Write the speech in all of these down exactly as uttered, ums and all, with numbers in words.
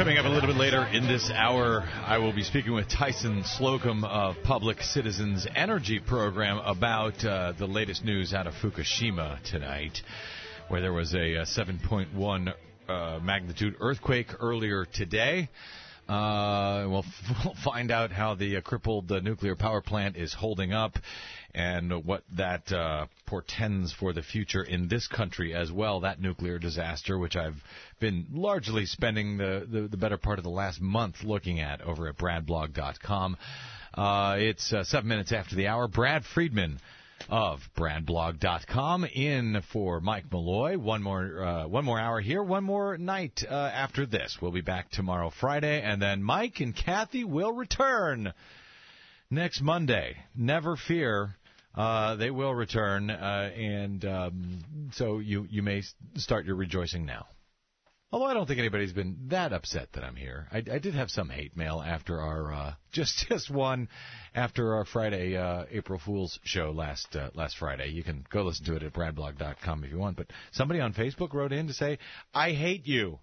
Coming up a little bit later in this hour, I will be speaking with Tyson Slocum of Public Citizens Energy Program about uh, the latest news out of Fukushima tonight, where there was a, a seven point one uh, magnitude earthquake earlier today. Uh, we'll, f- we'll find out how the uh, crippled uh, nuclear power plant is holding up and what that uh, portends for the future in this country as well, that nuclear disaster, which I've been largely spending the, the, the better part of the last month looking at over at brad blog dot com. Uh, it's uh, seven minutes after the hour. Brad Friedman of brad blog dot com in for Mike Malloy. One more uh, one more hour here, one more night uh, after this. We'll be back tomorrow, Friday, and then Mike and Kathy will return next Monday. Never fear. Uh, they will return, uh, and um, so you, you may start your rejoicing now. Although I don't think anybody's been that upset that I'm here. I, I did have some hate mail after our uh, just just one after our Friday uh, April Fool's show last uh, last Friday. You can go listen to it at brad blog dot com if you want. But somebody on Facebook wrote in to say, "I hate you."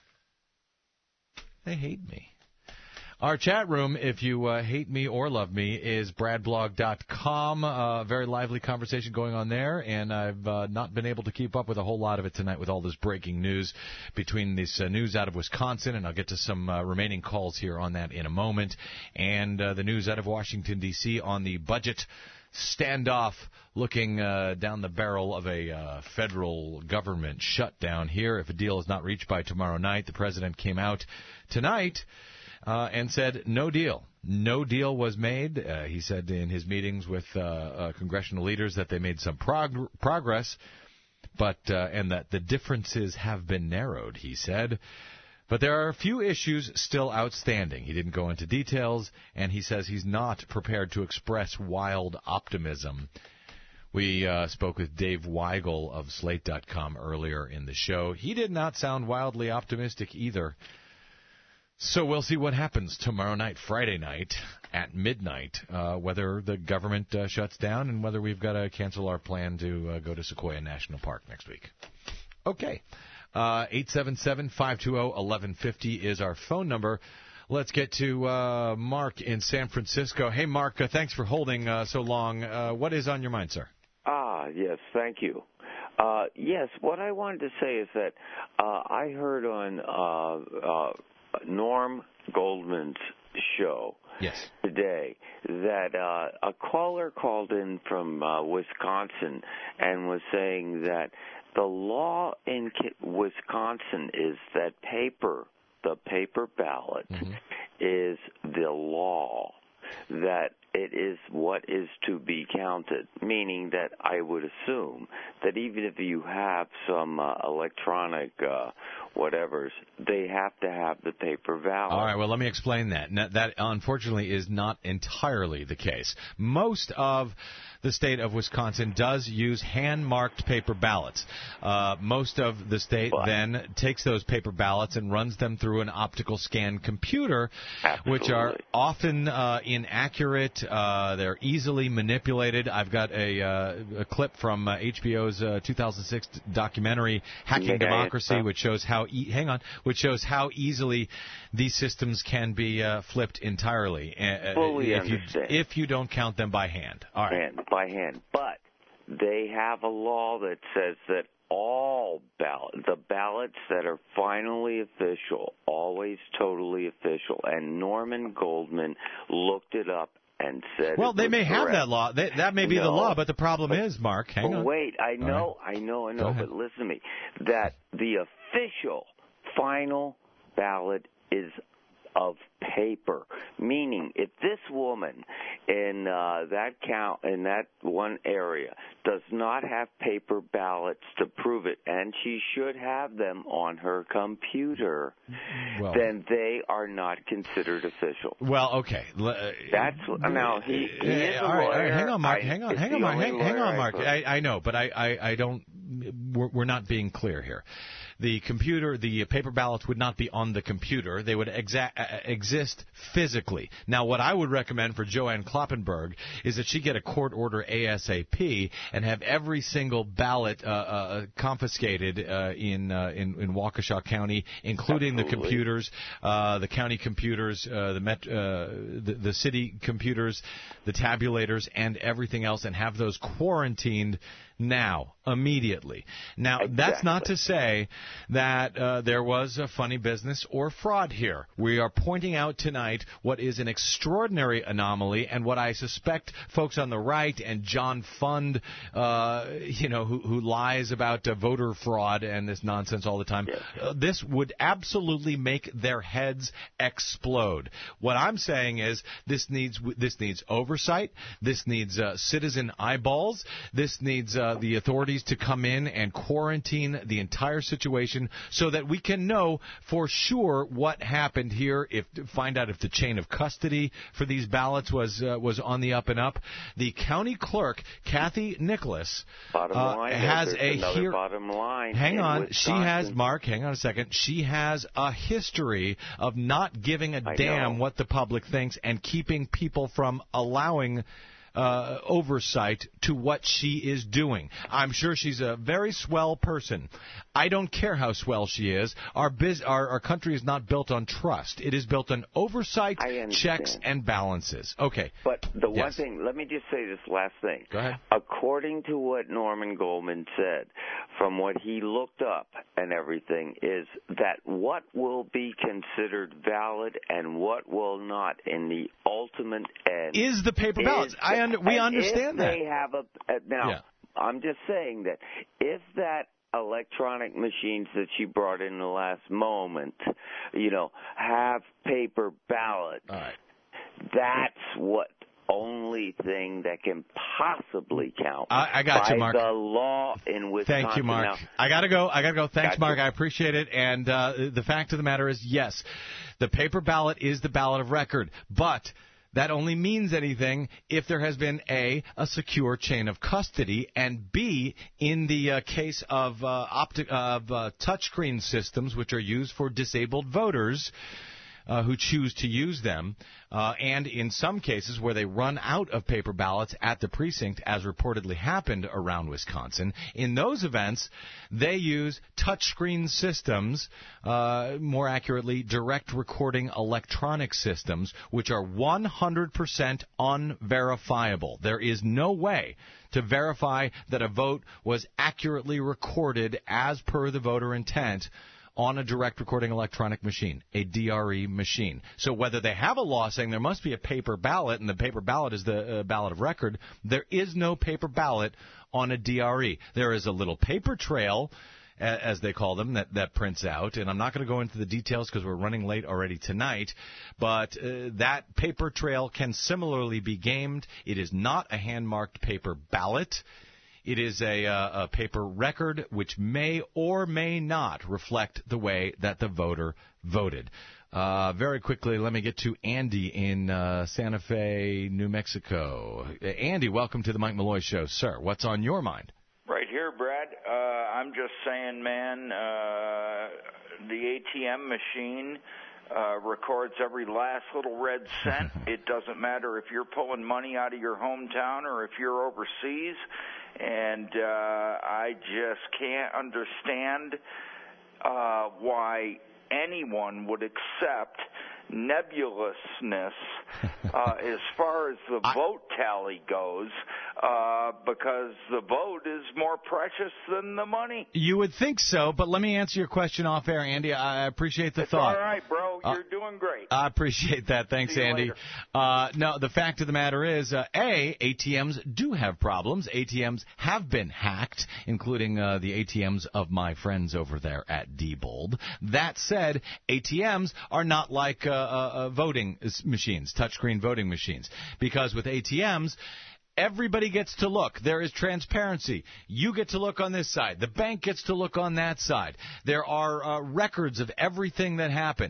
They hate me. Our chat room, if you uh, hate me or love me, is brad blog dot com. Uh, very lively conversation going on there, and I've uh, not been able to keep up with a whole lot of it tonight with all this breaking news between this uh, news out of Wisconsin, and I'll get to some uh, remaining calls here on that in a moment, and uh, the news out of Washington, D C on the budget standoff looking uh, down the barrel of a uh, federal government shutdown here. If a deal is not reached by tomorrow night, the president came out tonight Uh, and said no deal. No deal was made. Uh, he said in his meetings with uh, uh, congressional leaders that they made some prog- progress, but uh, and that the differences have been narrowed, he said. But there are a few issues still outstanding. He didn't go into details, and he says he's not prepared to express wild optimism. We uh, spoke with Dave Weigel of Slate dot com earlier in the show. He did not sound wildly optimistic either. So we'll see what happens tomorrow night, Friday night, at midnight, uh, whether the government uh, shuts down and whether we've got to cancel our plan to uh, go to Sequoia National Park next week. Okay. Uh, eight seven seven, five two zero, one one five zero is our phone number. Let's get to uh, Mark in San Francisco. Hey, Mark, uh, thanks for holding uh, so long. Uh, what is on your mind, sir? Ah, yes, thank you. Uh, yes, what I wanted to say is that uh, I heard on uh, uh, Norm Goldman's show yes. today that uh, a caller called in from uh, Wisconsin and was saying that the law in Wisconsin is that paper, the paper ballot, mm-hmm. is the law, that it is what is to be counted, meaning that I would assume that even if you have some uh, electronic uh, whatevers, they have to have the paper ballot. All right, well, let me explain that. Now, that, unfortunately, is not entirely the case. Most of the state of Wisconsin does use hand-marked paper ballots. Uh, most of the state what? then takes those paper ballots and runs them through an optical scan computer, Absolutely. which are often uh, inaccurate. Uh, they're easily manipulated. I've got a, uh, a clip from uh, H B O's uh, two thousand six documentary Hacking yeah, Democracy, yeah. which shows how e- hang on, which shows how easily these systems can be uh, flipped entirely. Uh, Fully if understand. you if you don't count them by hand. All right. Hand, by hand, but they have a law that says that all ballot, the ballots that are finally official, always totally official. And Norman Goldman looked it up and said, well, they may correct. have that law. They, that may be no, the law, but the problem but, is, Mark, hang on. Wait, I know, right. I know, I know, but listen to me. That the official final ballot is of paper, meaning if this woman in uh, that count in that one area does not have paper ballots to prove it, and she should have them on her computer, well, then they are not considered official. Well, okay, that's now he, he is a all right, lawyer. All right, hang on, Mark. I, hang on, hang on, Mark. Hang, hang on, Mark. I, I, I know, but I, I, I don't. We're, we're not being clear here. the computer, the paper ballots would not be on the computer. They would exa- uh, exist physically. Now, what I would recommend for Joanne Kloppenberg is that she get a court order ASAP and have every single ballot uh, uh, confiscated uh, in, uh, in in Waukesha County, including Absolutely. the computers, uh, the county computers, uh, the, met, uh, the the city computers, the tabulators, and everything else, and have those quarantined now, immediately. Now, exactly. That's not to say that uh, there was a funny business or fraud here. We are pointing out tonight what is an extraordinary anomaly, and what I suspect folks on the right and John Fund, uh, you know, who, who lies about uh, voter fraud and this nonsense all the time, yes. uh, this would absolutely make their heads explode. What I'm saying is this needs this needs oversight. This needs uh, citizen eyeballs. This needs uh, the authorities to come in and quarantine the entire situation so that we can know for sure what happened here, if find out if the chain of custody for these ballots was uh, was on the up and up. The county clerk, Kathy Nicholas, bottom uh, line, has a here. Bottom line. Hang on, Wisconsin. She has Mark. Hang on a second. She has a history of not giving a I damn know. what the public thinks and keeping people from allowing Uh, oversight to what she is doing. I'm sure she's a very swell person. I don't care how swell she is. Our biz, our, our country is not built on trust. It is built on oversight, checks, and balances. Okay. But the yes. one thing, let me just say this last thing. Go ahead. According to what Norman Goldman said, from what he looked up and everything, is that what will be considered valid and what will not in the ultimate end is the paper ballots. I under, we understand if that. They have a uh, now. Yeah. I'm just saying that if that electronic machines that she brought in the last moment, you know, have paper ballots, all right. That's what only thing that can possibly count. I, I got by you, Mark. The law in Wisconsin. Thank you, Mark. Now, I gotta go. I gotta go. Thanks, Mark. I appreciate it. And uh, the fact of the matter is, yes, the paper ballot is the ballot of record, but that only means anything if there has been, A, a secure chain of custody, and B, in the uh, case of, uh, opti- of uh, touchscreen systems, which are used for disabled voters uh, who choose to use them, uh, and in some cases where they run out of paper ballots at the precinct, as reportedly happened around Wisconsin. In those events, they use touchscreen systems, uh, more accurately, direct recording electronic systems, which are one hundred percent unverifiable. There is no way to verify that a vote was accurately recorded as per the voter intent on a direct recording electronic machine, a D R E machine. So whether they have a law saying there must be a paper ballot, and the paper ballot is the uh, ballot of record, there is no paper ballot on a D R E. There is a little paper trail, a- as they call them, that, that prints out. And I'm not going to go into the details because we're running late already tonight. But uh, that paper trail can similarly be gamed. It is not a hand-marked paper ballot. It is a, uh, a paper record which may or may not reflect the way that the voter voted. Uh, very quickly, let me get to Andy in uh, Santa Fe, New Mexico. Uh, Andy, welcome to the Mike Malloy Show. Sir, what's on your mind? Right here, Brad. Uh, I'm just saying, man, uh, the A T M machine Uh, records every last little red cent. It doesn't matter if you're pulling money out of your hometown or if you're overseas. And uh, I just can't understand uh, why anyone would accept nebulousness uh, as far as the I, vote tally goes, uh, because the vote is more precious than the money. You would think so, but let me answer your question off air, Andy. I appreciate the it's thought. All right, bro. Uh, You're doing great. I appreciate that. Thanks, See you Andy. later. Uh, no, the fact of the matter is, uh, A, A T Ms do have problems. A T Ms have been hacked, including uh, the A T Ms of my friends over there at Diebold. That said, A T Ms are not like uh, uh, uh, voting machines, touchscreen voting machines, because with A T Ms, everybody gets to look. There is transparency. You get to look on this side. The bank gets to look on that side. There are uh, records of everything that happened.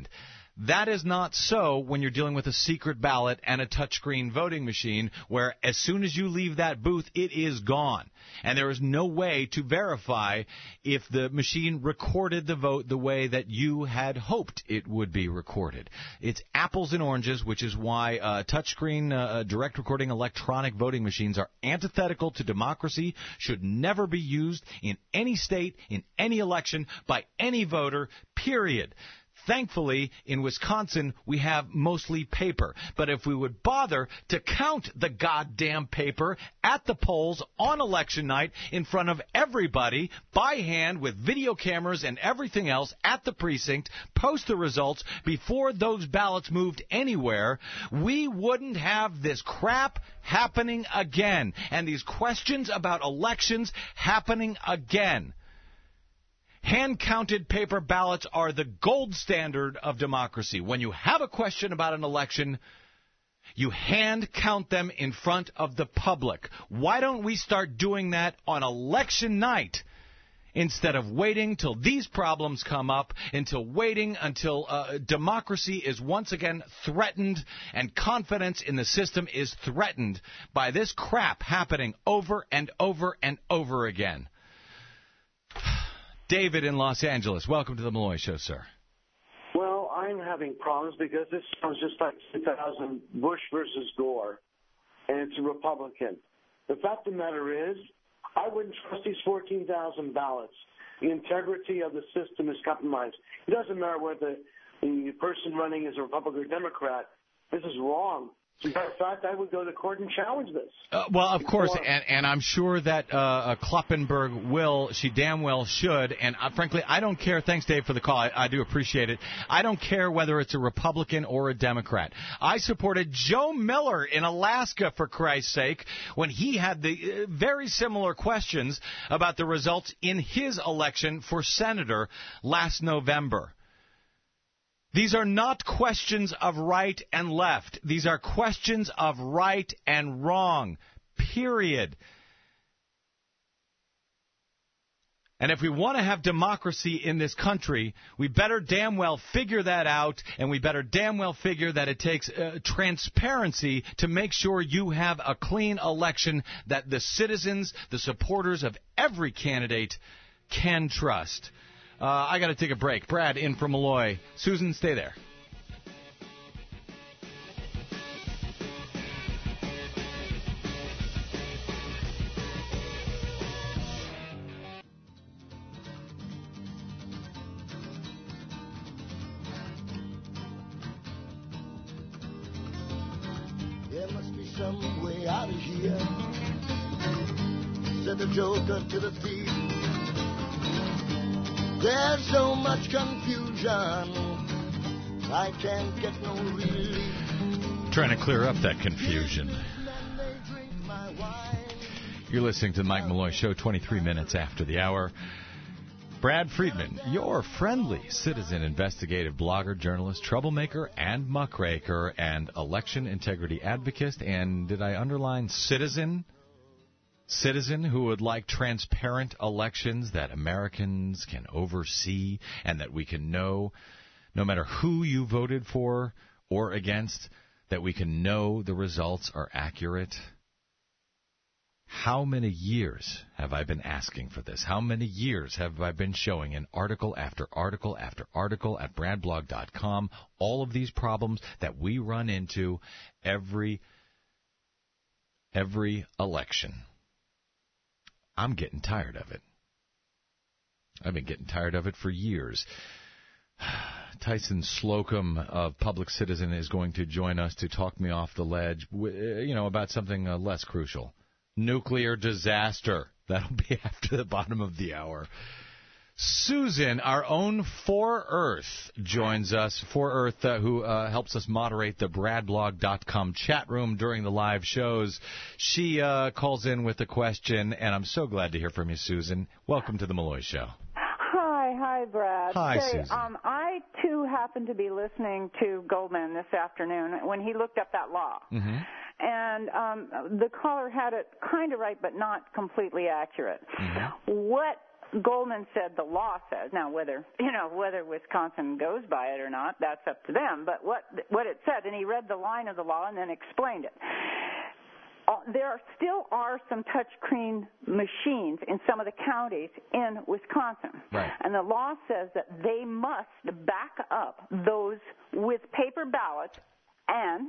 That is not so when you're dealing with a secret ballot and a touchscreen voting machine where as soon as you leave that booth, it is gone. And there is no way to verify if the machine recorded the vote the way that you had hoped it would be recorded. It's apples and oranges, which is why uh, touchscreen uh, direct recording electronic voting machines are antithetical to democracy, should never be used in any state, in any election, by any voter, period. Thankfully, in Wisconsin, we have mostly paper. But if we would bother to count the goddamn paper at the polls on election night in front of everybody by hand with video cameras and everything else at the precinct, post the results before those ballots moved anywhere, we wouldn't have this crap happening again and these questions about elections happening again. Hand-counted paper ballots are the gold standard of democracy. When you have a question about an election, you hand-count them in front of the public. Why don't we start doing that on election night instead of waiting till these problems come up, until waiting until uh, democracy is once again threatened and confidence in the system is threatened by this crap happening over and over and over again? David in Los Angeles, welcome to the Malloy Show, sir. Well, I'm having problems because this sounds just like two thousand Bush versus Gore, and it's a Republican. The fact of the matter is, I wouldn't trust these fourteen thousand ballots. The integrity of the system is compromised. It doesn't matter whether the person running is a Republican or Democrat. This is wrong. As a matter of fact, I would go to court and challenge this. Uh, well, of course, and, and I'm sure that uh, Kloppenberg will. She damn well should. And uh, frankly, I don't care. Thanks, Dave, for the call. I, I do appreciate it. I don't care whether it's a Republican or a Democrat. I supported Joe Miller in Alaska, for Christ's sake, when he had the uh, very similar questions about the results in his election for senator last November. These are not questions of right and left. These are questions of right and wrong, period. And if we want to have democracy in this country, we better damn well figure that out, and we better damn well figure that it takes uh, transparency to make sure you have a clean election that the citizens, the supporters of every candidate can trust. Uh, I got to take a break. Brad in from Malloy. Susan, stay there. There must be some way out of here, said the joker to the thief. There's so much confusion, I can't get no relief. Trying to clear up that confusion. You're listening to the Mike Malloy Show, twenty-three minutes after the hour. Brad Friedman, your friendly citizen investigative blogger, journalist, troublemaker, and muckraker, and election integrity advocate. And did I underline citizen? Citizen who would like transparent elections that Americans can oversee and that we can know, no matter who you voted for or against, that we can know the results are accurate. How many years have I been asking for this? How many years have I been showing in article after article after article at brad blog dot com all of these problems that we run into every every election? I'm getting tired of it. I've been getting tired of it for years. Tyson Slocum of Public Citizen is going to join us to talk me off the ledge, you know, about something uh, less crucial. Nuclear disaster. That'll be after the bottom of the hour. Susan, our own For Earth, joins us. For Earth, uh, who uh, helps us moderate the brad blog dot com chat room during the live shows. She uh, calls in with a question, and I'm so glad to hear from you, Susan. Welcome to the Malloy Show. Hi, hi, Brad. Hi, Say, Susan. Um, I, too, happened to be listening to Goldman this afternoon when he looked up that law. Mm-hmm. And um, the caller had it kind of right, but not completely accurate. Mm-hmm. What Goldman said the law says. Now, whether you know whether Wisconsin goes by it or not, that's up to them. But what what it said, and he read the line of the law and then explained it. Uh, there are, still are some touchscreen machines in some of the counties in Wisconsin. Right. And the law says that they must back up those with paper ballots and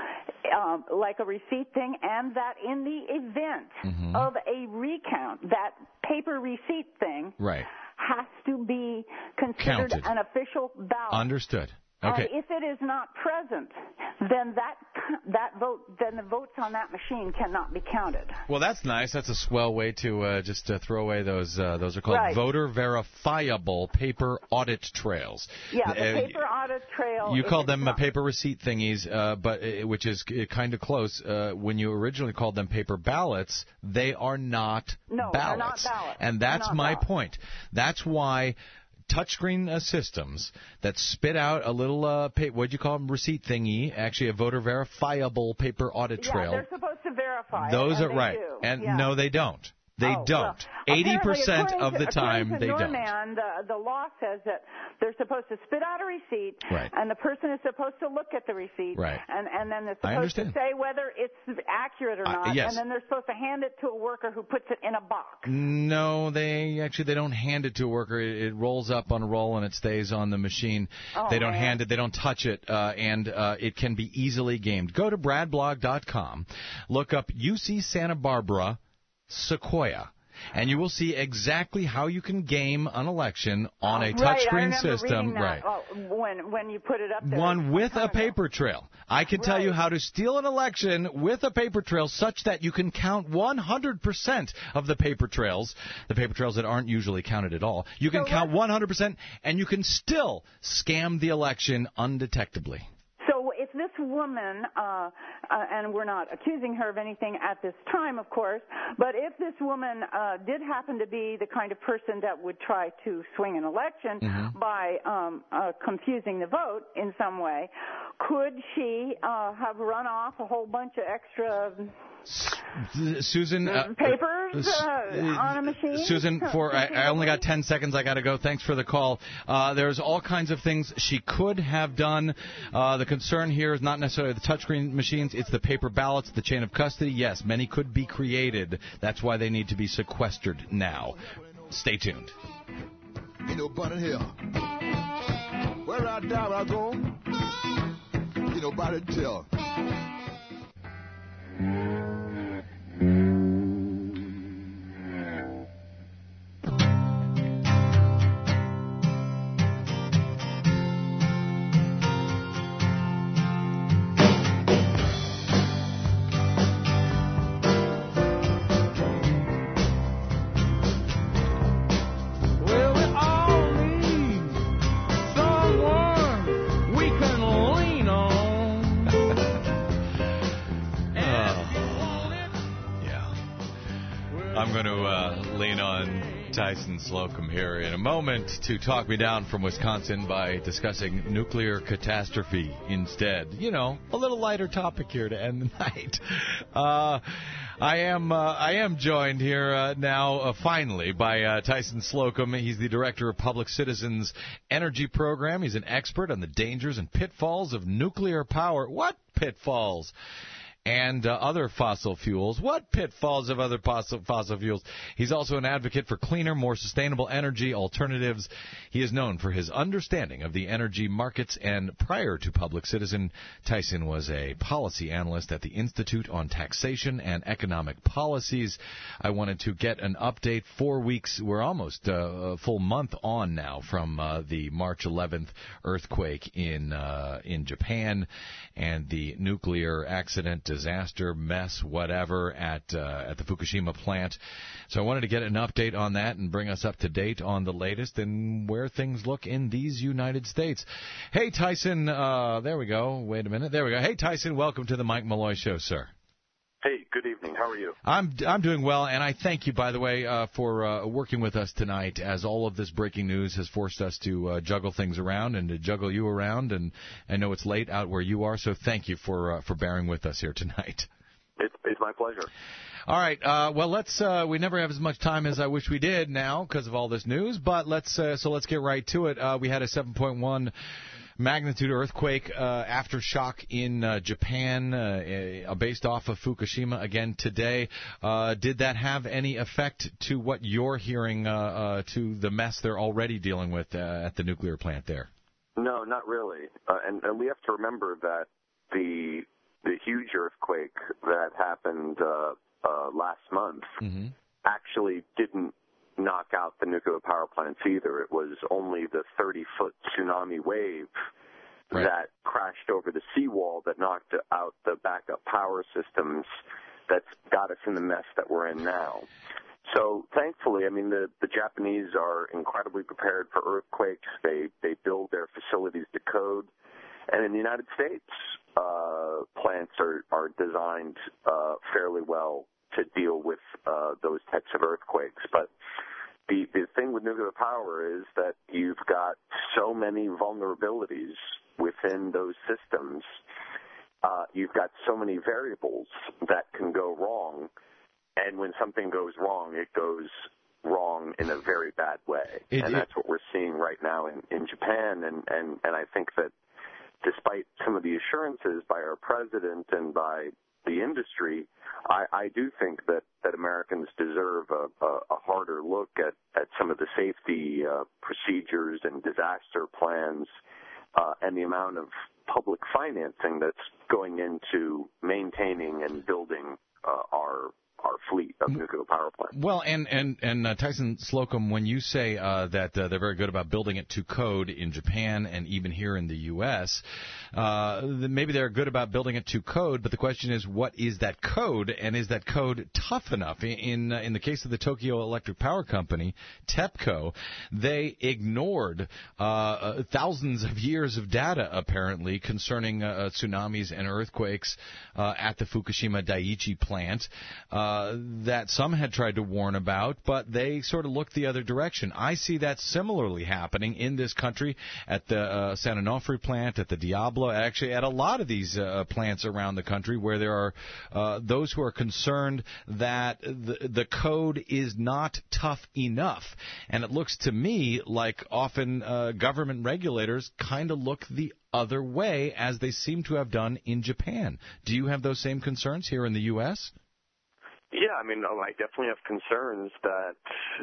um, like a receipt thing, and that in the event mm-hmm. of a recount, that paper receipt thing right. has to be considered Counted. an official ballot. Understood. Okay. And if it is not present, then that that vote, then the votes on that machine cannot be counted. Well, that's nice. That's a swell way to uh, just uh, throw away those. Uh, those are called right. voter verifiable paper audit trails. Yeah, the uh, paper audit trail. You called them uh, not. paper receipt thingies, uh, but uh, which is uh, kind of close. Uh, when you originally called them paper ballots, they are not no, ballots. they're not ballots. And that's not my ballots. point. That's why touchscreen uh, systems that spit out a little, uh, pa- what'd you call them, receipt thingy, actually a voter verifiable paper audit yeah, trail. they're supposed to verify Those it, are and right. do. And yeah. no, they don't. They oh, don't. Well, eighty percent of the to, time, they Norman, don't. The, the law says that they're supposed to spit out a receipt, right. and the person is supposed to look at the receipt, right. and, and then they're I supposed understand. to say whether it's accurate or not, uh, yes. and then they're supposed to hand it to a worker who puts it in a box. No, they actually they don't hand it to a worker. It, it rolls up on a roll and it stays on the machine. Oh, they don't man. hand it. They don't touch it, uh, and uh, it can be easily gamed. Go to brad blog dot com, look up U C Santa Barbara Sequoia, and you will see exactly how you can game an election on a right, touchscreen I system. that. Right. Oh, when when you put it up there. One with a paper ago. trail. I can tell right. you how to steal an election with a paper trail such that you can count one hundred percent of the paper trails, the paper trails that aren't usually counted at all. You can so count one hundred percent, and you can still scam the election undetectably. So if this woman, uh, uh, and we're not accusing her of anything at this time, of course, but if this woman uh, did happen to be the kind of person that would try to swing an election mm-hmm. by um, uh, confusing the vote in some way, could she uh, have run off a whole bunch of extra Susan, uh, papers uh, on a machine? Susan, for I, I only got ten seconds. I got to go. Thanks for the call. Uh, there's all kinds of things she could have done. Uh, the concern here is not necessarily the touchscreen machines. It's the paper ballots, the chain of custody. Yes, many could be created. That's why they need to be sequestered now. Stay tuned. Ain't nobody here. Where I die, where I go. Ain't nobody tell. I'm going to uh, lean on Tyson Slocum here in a moment to talk me down from Wisconsin by discussing nuclear catastrophe instead. You know, a little lighter topic here to end the night. Uh, I am uh, I am joined here uh, now, uh, finally, by uh, Tyson Slocum. He's the director of Public Citizens Energy Program. He's an expert on the dangers and pitfalls of nuclear power. What pitfalls? And uh, other fossil fuels. What pitfalls of other fossil, fossil fuels? He's also an advocate for cleaner, more sustainable energy alternatives. He is known for his understanding of the energy markets, and prior to Public Citizen, Tyson was a policy analyst at the Institute on Taxation and Economic Policies. I wanted to get an update. Four weeks, we're almost uh, a full month on now from uh, the March eleventh earthquake in uh, in Japan and the nuclear accident, disaster, mess, whatever, at uh, at the Fukushima plant. So I wanted to get an update on that and bring us up to date on the latest and where things look in these United States. Hey, Tyson, uh, there we go. Wait a minute. There we go. Hey, Tyson, welcome to the Mike Malloy Show, sir. Hey, good evening. How are you? I'm I'm doing well, and I thank you, by the way, uh, for uh, working with us tonight, as all of this breaking news has forced us to uh, juggle things around and to juggle you around, and I know it's late out where you are, so thank you for uh, for bearing with us here tonight. It's, it's my pleasure. All right. Uh, well, let's. Uh, we never have as much time as I wish we did now because of all this news. But let's. Uh, so let's get right to it. Uh, we had a seven point one magnitude earthquake uh, aftershock in uh, Japan, uh, uh, based off of Fukushima again today. Uh, did that have any effect to what you're hearing, uh, uh, to the mess they're already dealing with uh, at the nuclear plant there? No, not really. Uh, and, and we have to remember that the the huge earthquake that happened uh, uh, last month mm-hmm. actually didn't knock out the nuclear power plants either. It was only the thirty-foot tsunami wave right. that crashed over the seawall that knocked out the backup power systems that's got us in the mess that we're in now. So thankfully, I mean, the, the Japanese are incredibly prepared for earthquakes. They, they build their facilities to code. And in the United States, uh, plants are, are designed uh, fairly well to deal with uh, those types of earthquakes. But the, the thing with nuclear power is that you've got so many vulnerabilities within those systems. Uh, you've got so many variables that can go wrong. And when something goes wrong, it goes wrong in a very bad way. It, and that's what we're seeing right now in, in Japan. And, and, and I think that despite some of the assurances by our president and by the industry, I, I do think that, that Americans deserve a, a, a harder look at, at some of the safety uh, procedures and disaster plans uh, and the amount of public financing that's going into maintaining and building uh, our our fleet of nuclear power plants. Well, and and and uh, Tyson Slocum, when you say uh, that uh, they're very good about building it to code in Japan and even here in the U S, uh, maybe they're good about building it to code. But the question is, what is that code, and is that code tough enough? In uh, in the case of the Tokyo Electric Power Company, TEPCO, they ignored uh, thousands of years of data apparently concerning uh, tsunamis and earthquakes uh, at the Fukushima Daiichi plant. Uh, Uh, that some had tried to warn about, but they sort of looked the other direction. I see that similarly happening in this country at the uh, San Onofre plant, at the Diablo, actually at a lot of these uh, plants around the country where there are uh, those who are concerned that the, the code is not tough enough. And it looks to me like often uh, government regulators kind of look the other way, as they seem to have done in Japan. Do you have those same concerns here in the U S? Yeah, I mean, I definitely have concerns that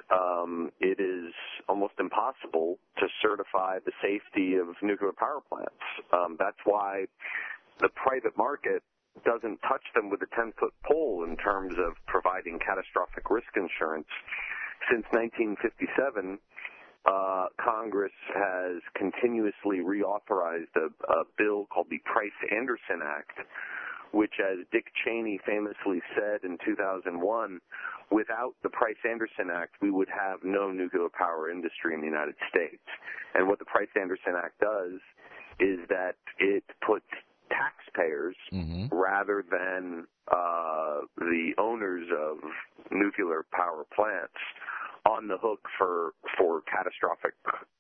um, it is almost impossible to certify the safety of nuclear power plants. Um, that's why the private market doesn't touch them with a ten-foot pole in terms of providing catastrophic risk insurance. Since nineteen fifty-seven, uh, Congress has continuously reauthorized a, a bill called the Price-Anderson Act, which, as Dick Cheney famously said in two thousand one, without the Price-Anderson Act, we would have no nuclear power industry in the United States. And what the Price-Anderson Act does is that it puts taxpayers, mm-hmm. rather than uh, the owners of nuclear power plants, on the hook for, for catastrophic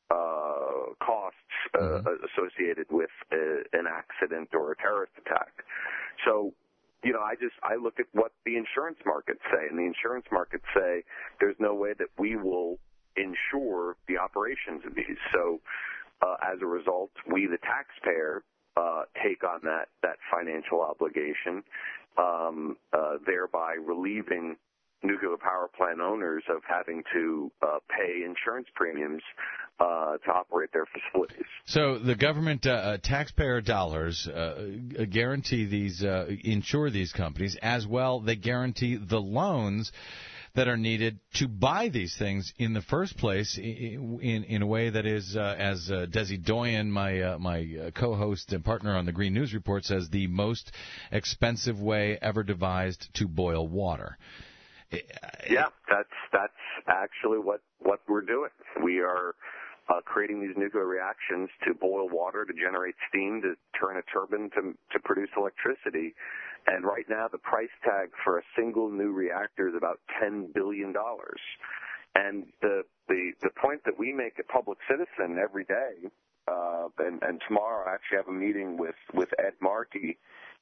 uh, costs uh, mm-hmm. associated with uh, an accident or a terrorist attack. So, you know, I just I look at what the insurance markets say, and the insurance markets say there's no way that we will insure the operations of these. So, uh, as a result, we, the taxpayer, uh, take on that that financial obligation, um, uh, thereby relieving nuclear power plant owners of having to uh, pay insurance premiums uh, to operate their facilities. So the government uh, taxpayer dollars uh, guarantee these, uh, insure these companies, as well they guarantee the loans that are needed to buy these things in the first place in in, in a way that is, uh, as uh, Desi Doyen, my uh, my uh, co-host and partner on the Green News Report, says, the most expensive way ever devised to boil water. Yeah, that's that's actually what, what we're doing. We are uh, creating these nuclear reactions to boil water, to generate steam, to turn a turbine to to produce electricity. And right now, the price tag for a single new reactor is about ten billion dollars. And the the the point that we make at Public Citizen every day, uh, and, and tomorrow I actually have a meeting with, with Ed Markey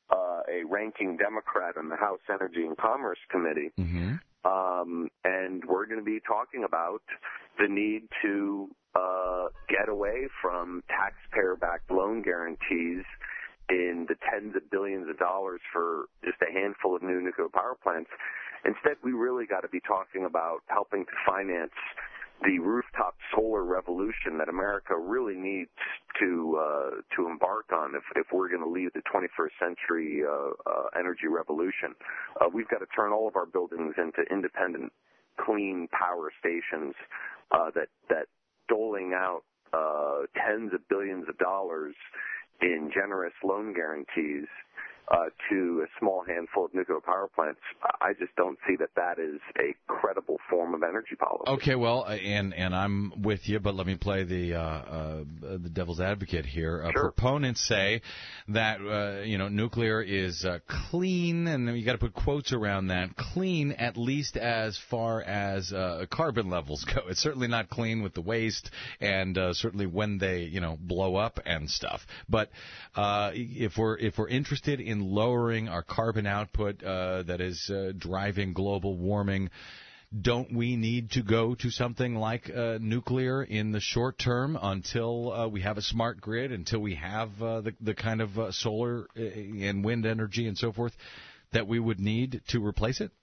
uh, a ranking Democrat on the House Energy and Commerce Committee. Mm-hmm. Um, and we're going to be talking about the need to uh, get away from taxpayer-backed loan guarantees in the tens of billions of dollars for just a handful of new nuclear power plants. Instead, we really got to be talking about helping to finance the rooftop solar revolution that America really needs to uh, to embark on if, if we're going to lead the twenty-first century uh, uh, energy revolution. Uh, we've got to turn all of our buildings into independent, clean power stations uh, that that doling out uh, tens of billions of dollars in generous loan guarantees uh, to a small handful of nuclear power plants. I just don't see that that is a credible form of energy policy. Okay, well, and and I'm with you, but let me play the uh, uh, the devil's advocate here. Uh, sure. Proponents say that uh, you know nuclear is uh, clean, and you got to put quotes around that. Clean, at least as far as uh, carbon levels go. It's certainly not clean with the waste, and uh, certainly when they you know blow up and stuff. But uh, if we're if we're interested in lowering our carbon output uh, that is uh, driving global warming, don't we need to go to something like uh, nuclear in the short term until uh, we have a smart grid, until we have uh, the, the kind of uh, solar and wind energy and so forth that we would need to replace it?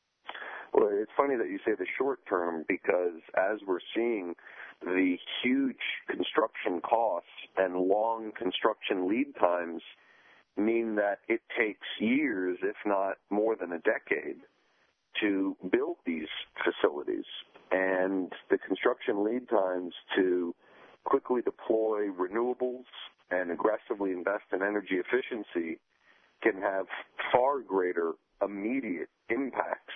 Well, it's funny that you say the short term, because as we're seeing the huge construction costs and long construction lead times mean that it takes years, if not more than a decade, to build these facilities. And the construction lead times to quickly deploy renewables and aggressively invest in energy efficiency can have far greater immediate impacts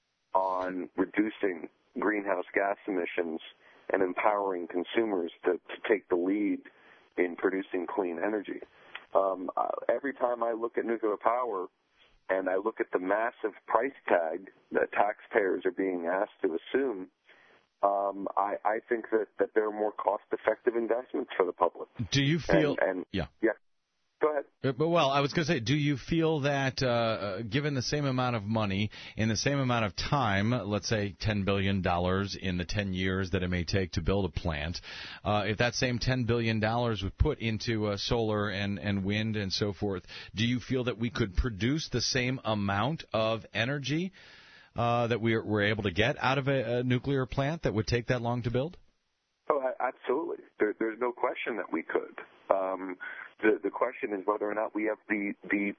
on reducing greenhouse gas emissions and empowering consumers to, to take the lead in producing clean energy. Um, uh, every time I look at nuclear power and I look at the massive price tag that taxpayers are being asked to assume, um, I, I think that, that there are more cost-effective investments for the public. Do you feel? And, and yeah. Yeah. Go ahead. But, well, I was going to say, do you feel that uh, given the same amount of money in the same amount of time, let's say ten billion dollars in the ten years that it may take to build a plant, uh, if that same ten billion dollars was put into uh, solar and, and wind and so forth, do you feel that we could produce the same amount of energy uh, that we were able to get out of a, a nuclear plant that would take that long to build? Oh, absolutely. There, there's no question that we could. Um, The, the question is whether or not we have the the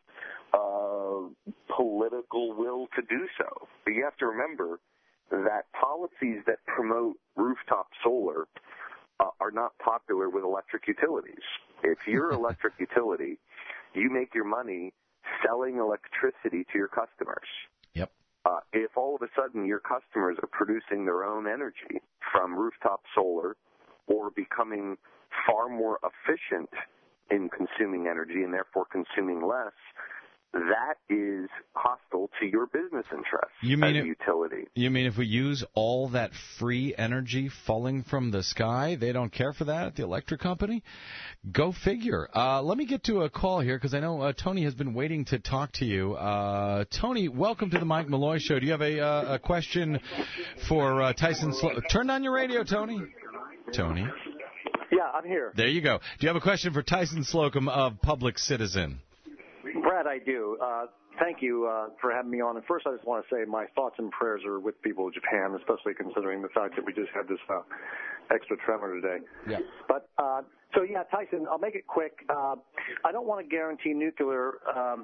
uh, political will to do so. But you have to remember that policies that promote rooftop solar uh, are not popular with electric utilities. If you're an electric utility, you make your money selling electricity to your customers. Yep. Uh, if all of a sudden your customers are producing their own energy from rooftop solar or becoming far more efficient in consuming energy and therefore consuming less, that is hostile to your business interests you mean as a it, utility. You mean if we use all that free energy falling from the sky, they don't care for that at the electric company? Go figure. Uh, let me get to a call here because I know uh, Tony has been waiting to talk to you. Uh, Tony, welcome to the Mike Malloy Show. Do you have a, uh, a question for uh, Tyson Slocum? Turn on your radio, Tony. Tony. Yeah, I'm here. There you go. Do you have a question for Tyson Slocum of Public Citizen? Brad, I do. Uh, thank you uh, for having me on. And first, I just want to say my thoughts and prayers are with people of Japan, especially considering the fact that we just had this uh, extra tremor today. Yeah. But uh, so, yeah, Tyson, I'll make it quick. Uh, I don't want to guarantee nuclear. Um,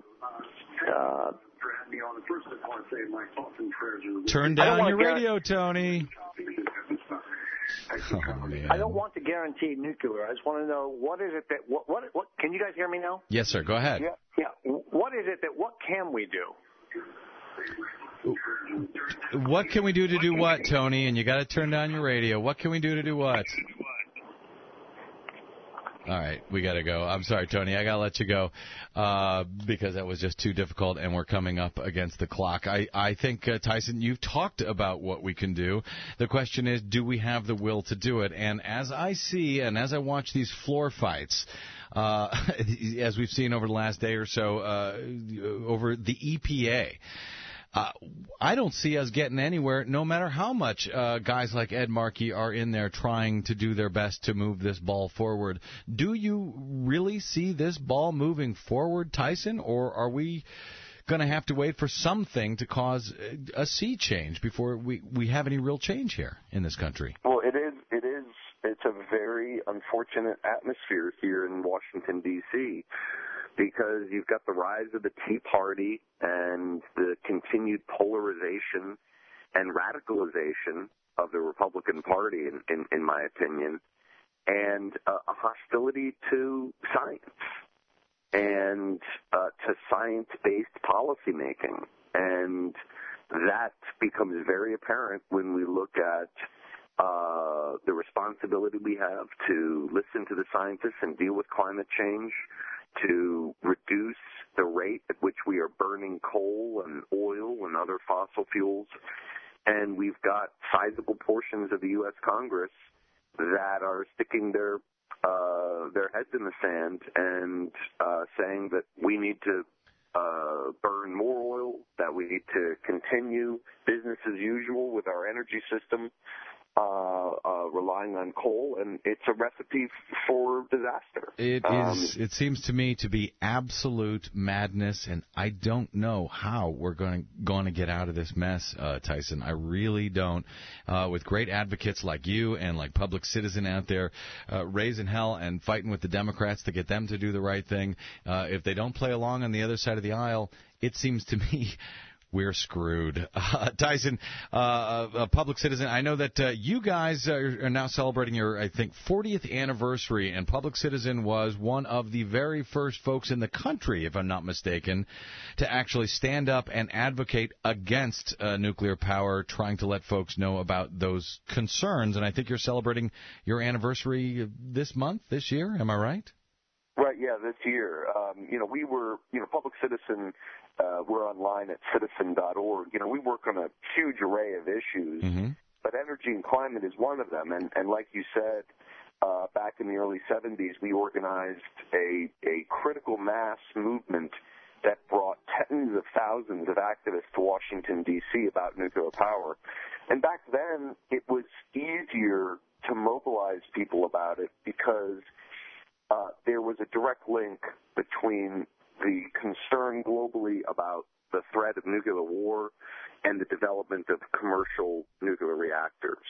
uh, First, I want to say my thoughts and prayers are with Turn down your radio, Tony. Oh, I don't want to guarantee nuclear. I just want to know what is it that what what what can you guys hear me now? Yes, sir. Go ahead. Yeah. Yeah. What is it that what can we do? What can we do to do what, Tony? And you got to turn down your radio. What can we do to do what? All right, we got to go. I'm sorry, Tony. I got to let you go uh, because that was just too difficult, and we're coming up against the clock. I, I think, uh, Tyson, you've talked about what we can do. The question is, do we have the will to do it? And as I see and as I watch these floor fights, uh, as we've seen over the last day or so, uh, over the E P A, Uh, I don't see us getting anywhere, no matter how much uh, guys like Ed Markey are in there trying to do their best to move this ball forward. Do you really see this ball moving forward, Tyson, or are we going to have to wait for something to cause a sea change before we, we have any real change here in this country? Well, it is. It is. It's a very unfortunate atmosphere here in Washington, D C, because you've got the rise of the Tea Party and the continued polarization and radicalization of the Republican Party, in, in, in my opinion, and uh, a hostility to science and uh, to science-based policymaking. And that becomes very apparent when we look at uh, the responsibility we have to listen to the scientists and deal with climate change, to reduce the rate at which we are burning coal and oil and other fossil fuels. And we've got sizable portions of the U S Congress that are sticking their uh, their heads in the sand and uh, saying that we need to uh, burn more oil, that we need to continue business as usual with our energy system, Uh, uh, relying on coal, and it's a recipe for disaster. It um, is. It seems to me to be absolute madness, and I don't know how we're going going to get out of this mess, uh, Tyson. I really don't. Uh, with great advocates like you and like Public Citizen out there, uh, raising hell and fighting with the Democrats to get them to do the right thing. Uh, if they don't play along on the other side of the aisle, it seems to me we're screwed. Uh, Tyson, uh, a Public Citizen, I know that uh, you guys are, are now celebrating your, I think, fortieth anniversary, and Public Citizen was one of the very first folks in the country, if I'm not mistaken, to actually stand up and advocate against uh, nuclear power, trying to let folks know about those concerns. And I think you're celebrating your anniversary this month, this year. Am I right? Right, yeah, this year. Um, you know, we were, you know, Public Citizen, uh, we're online at citizen dot org. You know, we work on a huge array of issues, mm-hmm. but energy and climate is one of them. And, and like you said, uh, back in the early seventies, we organized a, a critical mass movement that brought tens of thousands of activists to Washington, D C about nuclear power. And back then, it was easier to mobilize people about it because Uh, there was a direct link between the concern globally about the threat of nuclear war and the development of commercial nuclear reactors.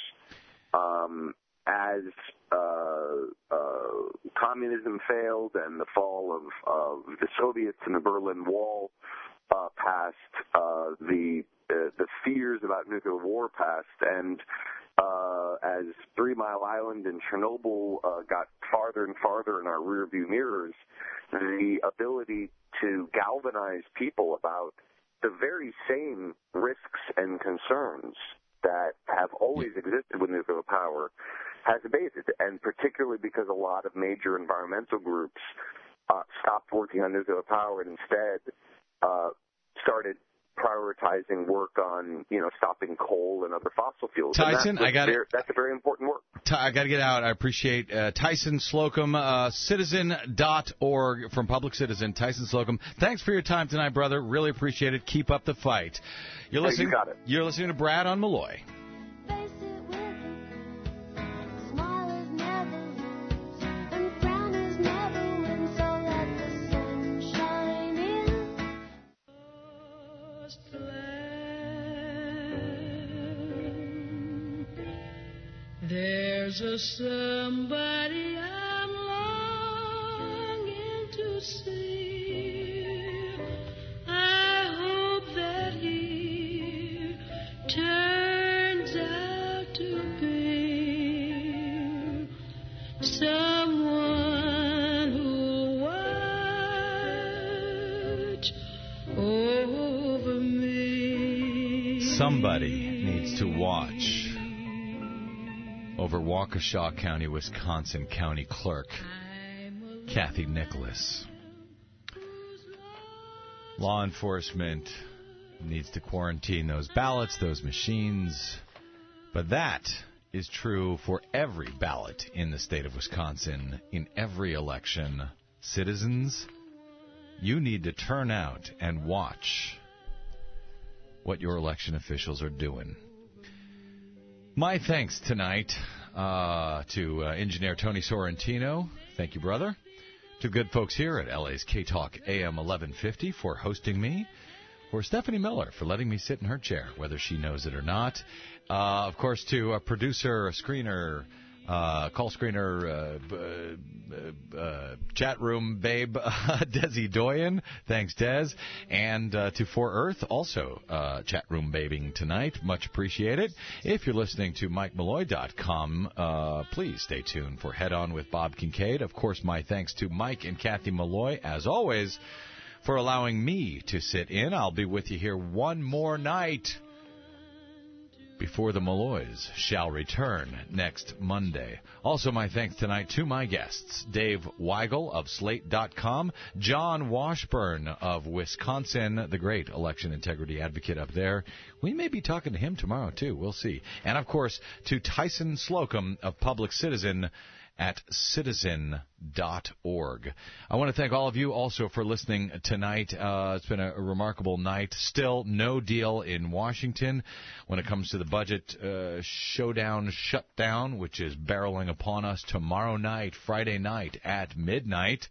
Um, as uh, uh, communism failed and the fall of, of the Soviets and the Berlin Wall uh, passed, uh, the uh, the fears about nuclear war passed, and Uh, as Three Mile Island and Chernobyl uh, got farther and farther in our rearview mirrors, the ability to galvanize people about the very same risks and concerns that have always existed with nuclear power has abated, and particularly because a lot of major environmental groups uh, stopped working on nuclear power and instead uh, started prioritizing work on, you know, stopping coal and other fossil fuels. Tyson, I got it. That's a very important work. I got to get out. I appreciate uh, Tyson Slocum, uh, citizen dot org from Public Citizen. Tyson Slocum, thanks for your time tonight, brother. Really appreciate it. Keep up the fight. You're hey, listening. You got it. You're listening to Brad on Malloy. There's a somebody I'm longing to see. I hope that he turns out to be someone who'll watch over me. Somebody needs to watch over Waukesha County, Wisconsin County Clerk Kathy Nicholas. Law enforcement needs to quarantine those ballots, those machines. But that is true for every ballot in the state of Wisconsin, in every election. Citizens, you need to turn out and watch what your election officials are doing. My thanks tonight uh, to uh, engineer Tony Sorrentino. Thank you, brother. To good folks here at L A's K-Talk A M eleven fifty for hosting me. For Stephanie Miller for letting me sit in her chair, whether she knows it or not. Uh, of course, to a producer, a screener, uh, call screener, uh, uh, uh, chat room babe, Desi Doyen. Thanks, Des. And uh, to For Earth, also uh, chat room babing tonight. Much appreciated. If you're listening to Mike Malloy dot com, uh, please stay tuned for Head On with Bob Kincaid. Of course, my thanks to Mike and Kathy Malloy, as always, for allowing me to sit in. I'll be with you here one more night before the Malloys shall return next Monday. Also, my thanks tonight to my guests, Dave Weigel of Slate dot com, John Washburn of Wisconsin, the great election integrity advocate up there. We may be talking to him tomorrow, too. We'll see. And, of course, to Tyson Slocum of Public Citizen at citizen dot org. I want to thank all of you also for listening tonight. Uh, it's been a, a remarkable night. Still no deal in Washington when it comes to the budget uh, showdown shutdown, which is barreling upon us tomorrow night, Friday night at midnight.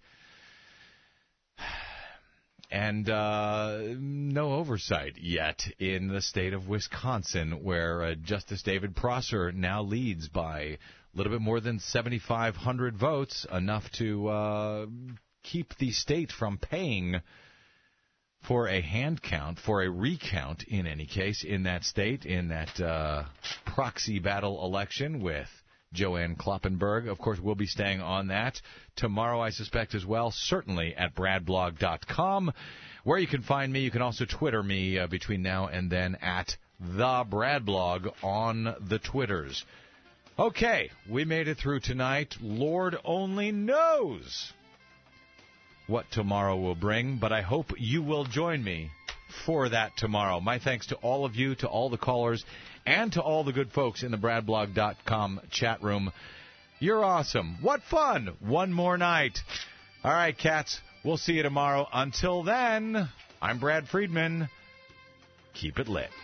And uh, no oversight yet in the state of Wisconsin, where uh, Justice David Prosser now leads by a little bit more than seventy-five hundred votes, enough to uh, keep the state from paying for a hand count, for a recount in any case, in that state, in that uh, proxy battle election with Joanne Kloppenberg. Of course, we'll be staying on that tomorrow, I suspect, as well, certainly at brad blog dot com, where you can find me. You can also Twitter me uh, between now and then at the Bradblog on the Twitters. Okay, we made it through tonight. Lord only knows what tomorrow will bring, but I hope you will join me for that tomorrow. My thanks to all of you, to all the callers, and to all the good folks in the brad blog dot com chat room. You're awesome. What fun. One more night. All right, cats, we'll see you tomorrow. Until then, I'm Brad Friedman. Keep it lit.